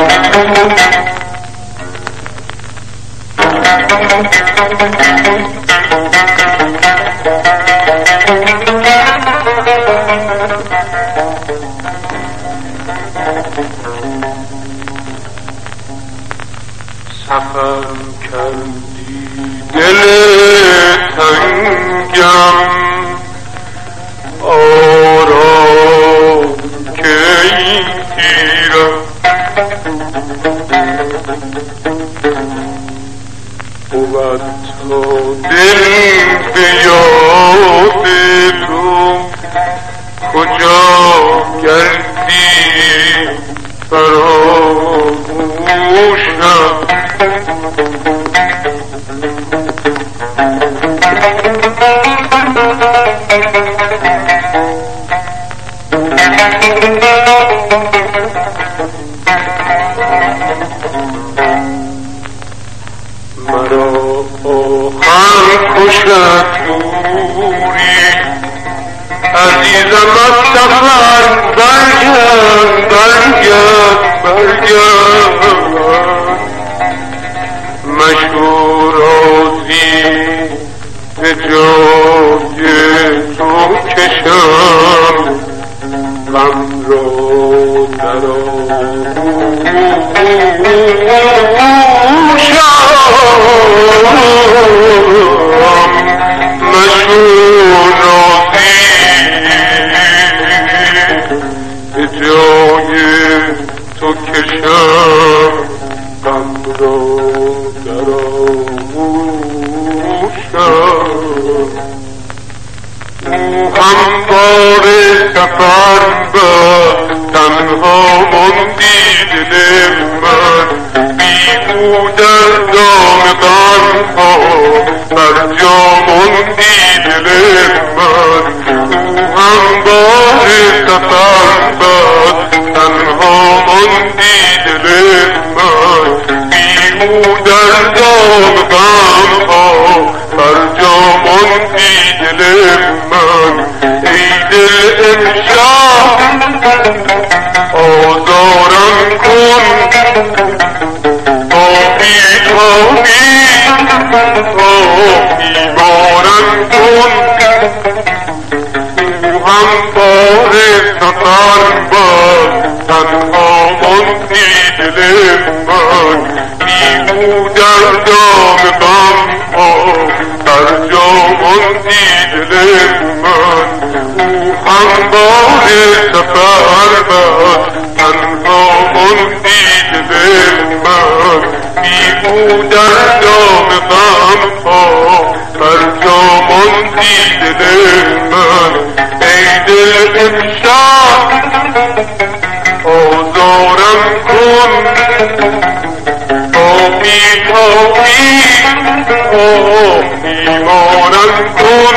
سفر کردی دل تنگم آرام که این تیرم بود تا دل به یاد تو کجا گردی فراموشم مرا آخر کشد موری عزیزم از سفر برگرد مشهور رازی به جای تو کشم غم را در مشهور رازی به جای تو کشم غم را در آغوشم هموار سفر به تنها ماندی دل من بیهود در دام غمها بر جا ماندی دل من هموار سفر به تنها ماندی دل من بیهود در دام غمها بر جا ماندی دل من ای دل امشب آزارم کن تا بیمارم کن هم بار سفر باد تنها ماندی دل من بیهود در دام غمها بر جا ماندی دل من هم بار سفر باد تنها ماندی دل من بیهود در دام غمها بر جا ماندی دل من ای دل امشب آزارم کن تا بیمارم کن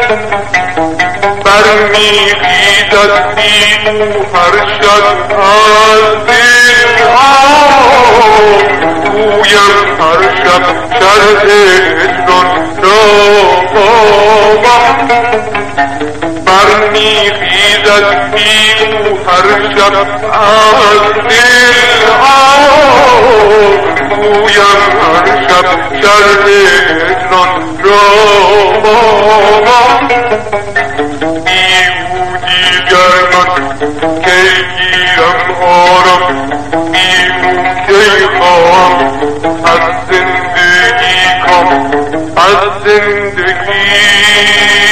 برمیخیزد بیمو هر شب از دل گویم هر شب شرح اجران را برمیخیزد بیمو هر شب از دل گویم هر شب شرح اجران را بیهودی گرمت که گیرم آرم بیهود که خواهم از زندگی کام از زندگی